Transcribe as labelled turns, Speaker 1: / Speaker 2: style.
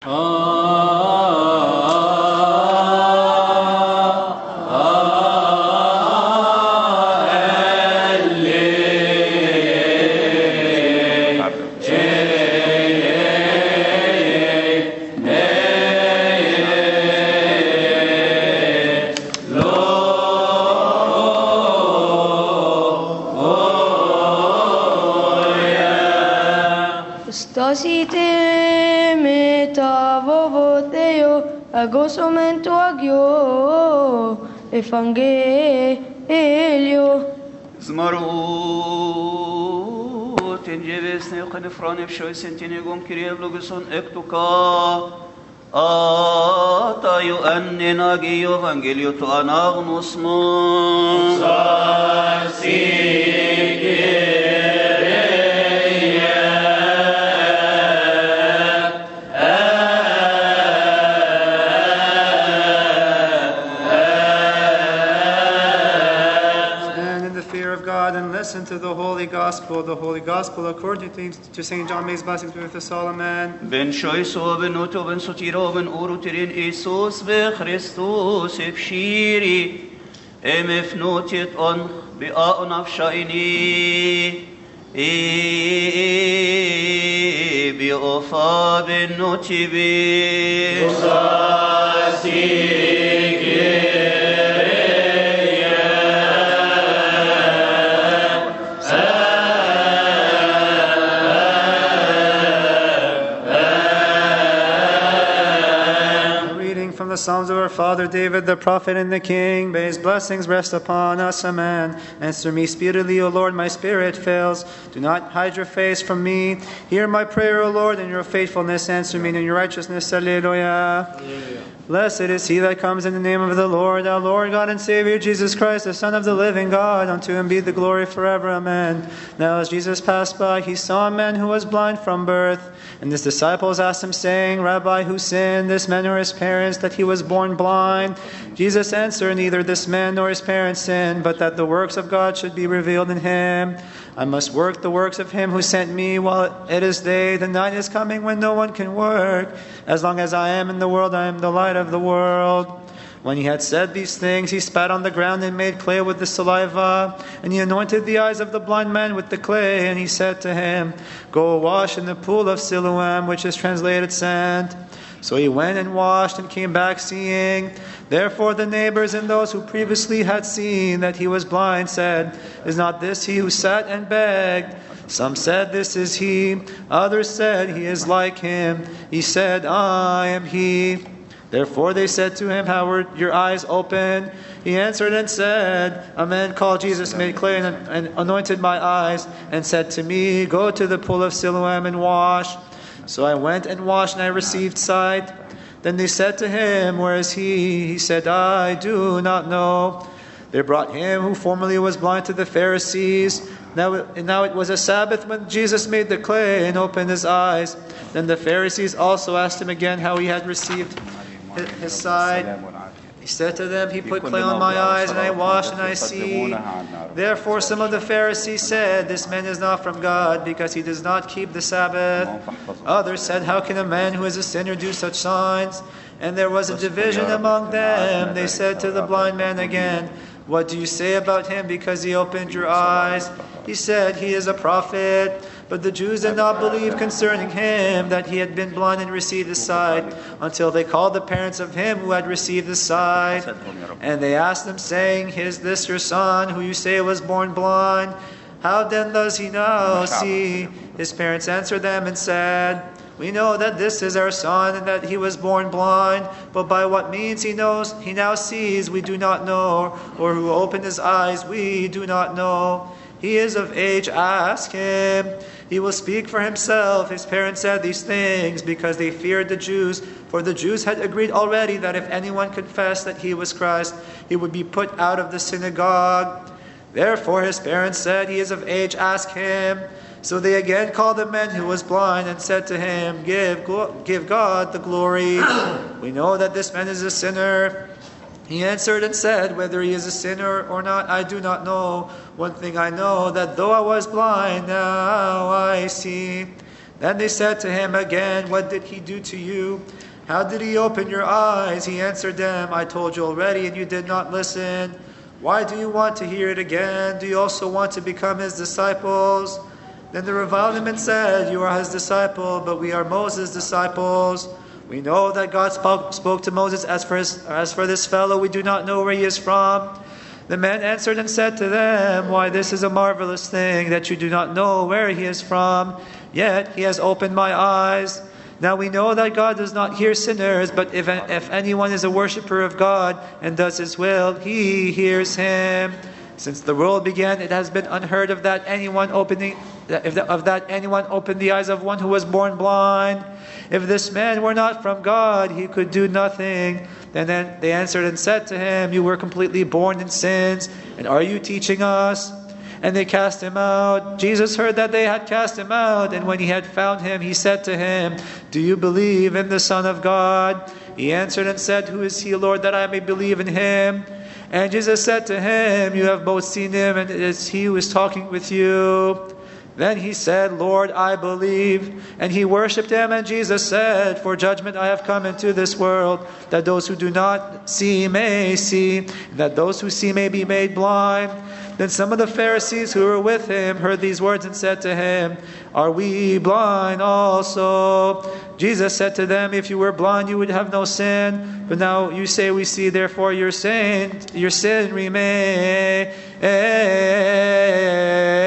Speaker 1: Stasite metavovoteo agosomento agio evangelio.
Speaker 2: Zmarut in jevesne khnefrane fshoysentine gom kirevloguson ektuka ata yu annena gi evangelio to anagnus mo
Speaker 3: listen to the Holy Gospel according to St. John makes blessings with us all, amen.
Speaker 2: Ben shoyso ben uto ben sotiro ben urutirin Isus ve Christus efshiri emefnotit on bi'aun afshaini bi'ofa ben notibi
Speaker 3: the Psalms of our father David, the prophet and the king. May his blessings rest upon us, amen. Answer me speedily, O Lord, my spirit fails. Do not hide your face from me. Hear my prayer, O Lord, in your faithfulness answer me, and in your righteousness, alleluia. Blessed is he that comes in the name of the Lord, our Lord God and Savior, Jesus Christ, the Son of the living God. Unto him be the glory forever, amen. Now as Jesus passed by, he saw a man who was blind from birth. And his disciples asked him, saying, Rabbi, who sinned, this man or his parents, that he was born blind? Jesus answered, neither this man nor his parents sinned, but that the works of God should be revealed in him. I must work the works of him who sent me while it is day. The night is coming when no one can work. As long as I am in the world, I am the light of the world. When he had said these things, he spat on the ground and made clay with the saliva. And he anointed the eyes of the blind man with the clay. And he said to him, go wash in the pool of Siloam, which is translated sent. So he went and washed and came back seeing. Therefore the neighbors and those who previously had seen that he was blind said, is not this he who sat and begged? Some said, this is he. Others said, he is like him. He said, I am he. Therefore they said to him, how were your eyes opened? He answered and said, a man called Jesus made clay and anointed my eyes, and said to me, go to the pool of Siloam and wash. So I went and washed, and I received sight. Then they said to him, where is he? He said, I do not know. They brought him who formerly was blind to the Pharisees. Now it was a Sabbath when Jesus made the clay and opened his eyes. Then the Pharisees also asked him again how he had received his sight. He said to them, he put clay on my eyes, and I washed, and I see. Therefore some of the Pharisees said, this man is not from God, because he does not keep the Sabbath. Others said, how can a man who is a sinner do such signs? And there was a division among them. They said to the blind man again, what do you say about him because he opened your eyes? He said, he is a prophet. But the Jews did not believe concerning him that he had been blind and received his sight, until they called the parents of him who had received his sight. And they asked them, saying, is this your son, who you say was born blind? How then does he now see? His parents answered them and said, we know that this is our son, and that he was born blind, but by what means he now sees, we do not know, or who opened his eyes, we do not know. He is of age, ask him. He will speak for himself. His parents said these things because they feared the Jews, for the Jews had agreed already that if anyone confessed that he was Christ, he would be put out of the synagogue. Therefore his parents said, he is of age, ask him. So they again called the man who was blind and said to him, give God the glory. We know that this man is a sinner. He answered and said, whether he is a sinner or not, I do not know. One thing I know, that though I was blind, now I see. Then they said to him again, "What did he do to you? How did he open your eyes?" He answered them, "I told you already, and you did not listen. Why do you want to hear it again? Do you also want to become his disciples?" Then they reviled him and said, "You are his disciple, but we are Moses' disciples. We know that God spoke to Moses. As for this fellow, we do not know where he is from." The men answered and said to them, "Why, this is a marvelous thing, that you do not know where he is from. Yet he has opened my eyes. Now we know that God does not hear sinners, but if anyone is a worshiper of God and does his will, he hears him. Since the world began, it has been unheard of that anyone opened the eyes of one who was born blind. If this man were not from God, he could do nothing." And then they answered and said to him, "You were completely born in sins, and are you teaching us?" And they cast him out. Jesus heard that they had cast him out, and when he had found him, he said to him, "Do you believe in the Son of God?" He answered and said, "Who is he, Lord, that I may believe in him?" And Jesus said to him, "You have both seen him, and it is he who is talking with you." Then he said, "Lord, I believe." And he worshipped him, and Jesus said, "For judgment I have come into this world, that those who do not see may see, and that those who see may be made blind." Then some of the Pharisees who were with him heard these words and said to him, "Are we blind also?" Jesus said to them, "If you were blind, you would have no sin. But now you say we see, therefore your sin remains."